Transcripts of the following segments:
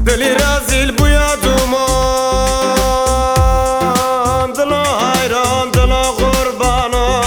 دلی رازیل بویا دومان دلا حیران دلا قربانا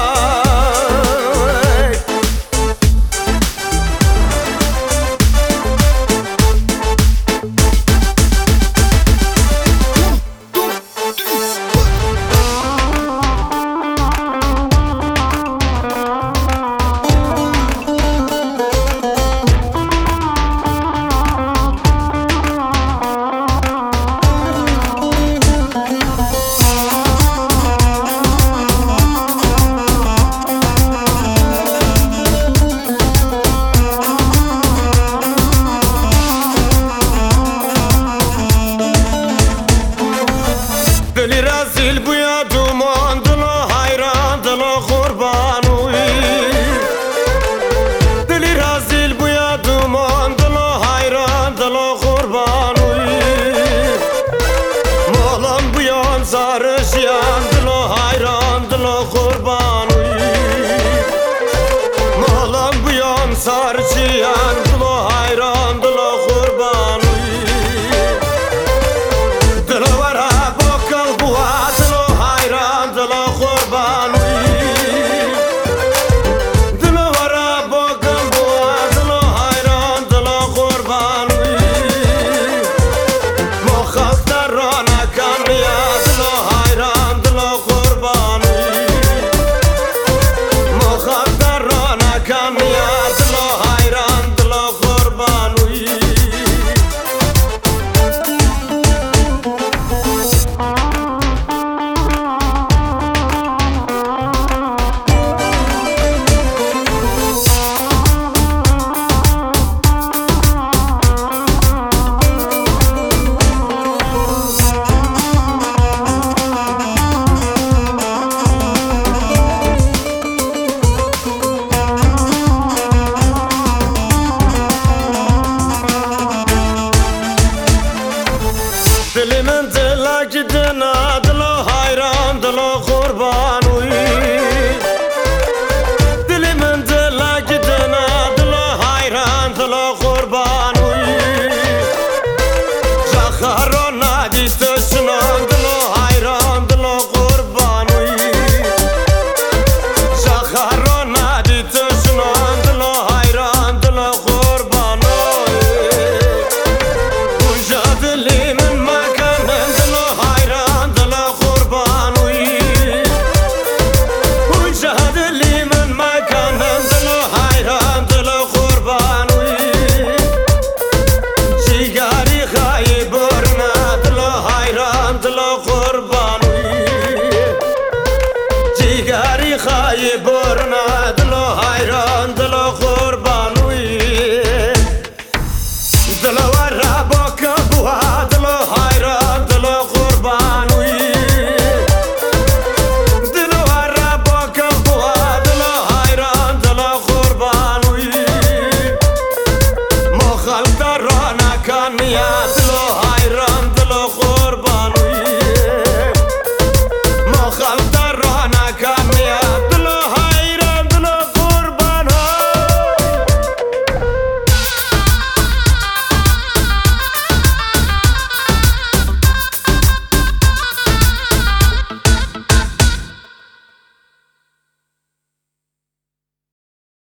دلی رازیل بویا دومان دلا حیران دلا قربانوی دلی رازیل بویا دومان دلا حیران دلا قربانوی مالان بویان زارشیان دلا حیران دلا قربانوی مالان بویان زارشیان دلا حیران دلا قربانوی Kan ya dilo hayran dilo qurban